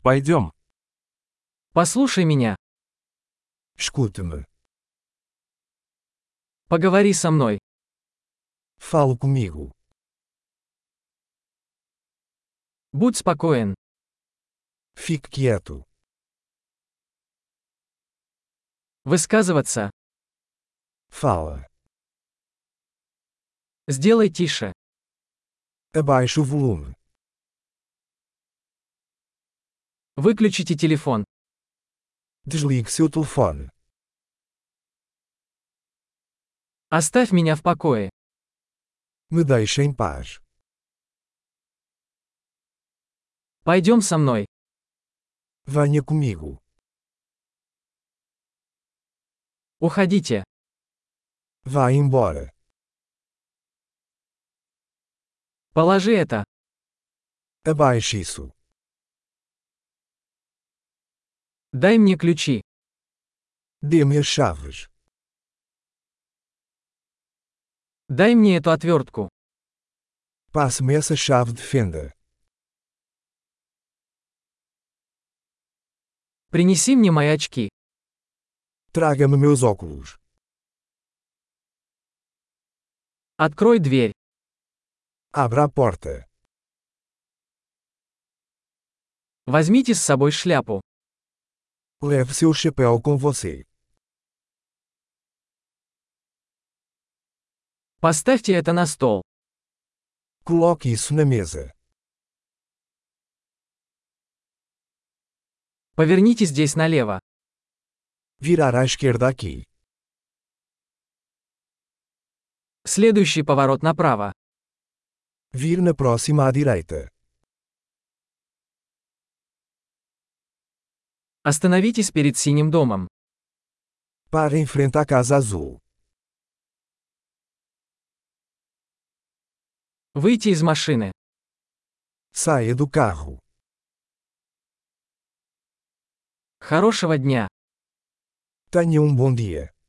Пойдем. Послушай меня. Escuta-me. Поговори со мной. Fale comigo. Будь спокоен. Fique quieto. Высказываться. Fala. Сделай тише. Abaixe o volume. Выключите телефон. Desligue seu telefone. Оставь меня в покое. Me deixe em paz. Пойдем со мной. Venha comigo. Уходите. Vá embora. Положи это. Abaixe isso. Дай мне ключи. Dê-me as chaves. Дай мне эту отвертку. Passe-me essa chave de fenda. Принеси мне мои очки. Traga-me meus óculos. Открой дверь. Abra a porta. Возьмите с собой шляпу. Leve seu chapéu com você. Поставьте это на стол. Coloque isso na mesa. Поверните здесь налево. Virar à esquerda aqui. Следующий поворот направо. Vir na próxima à direita. Остановитесь перед синим домом. Pare em frente à casa azul. Выйти из машины. Saia do carro. Хорошего дня. Tenha bom dia.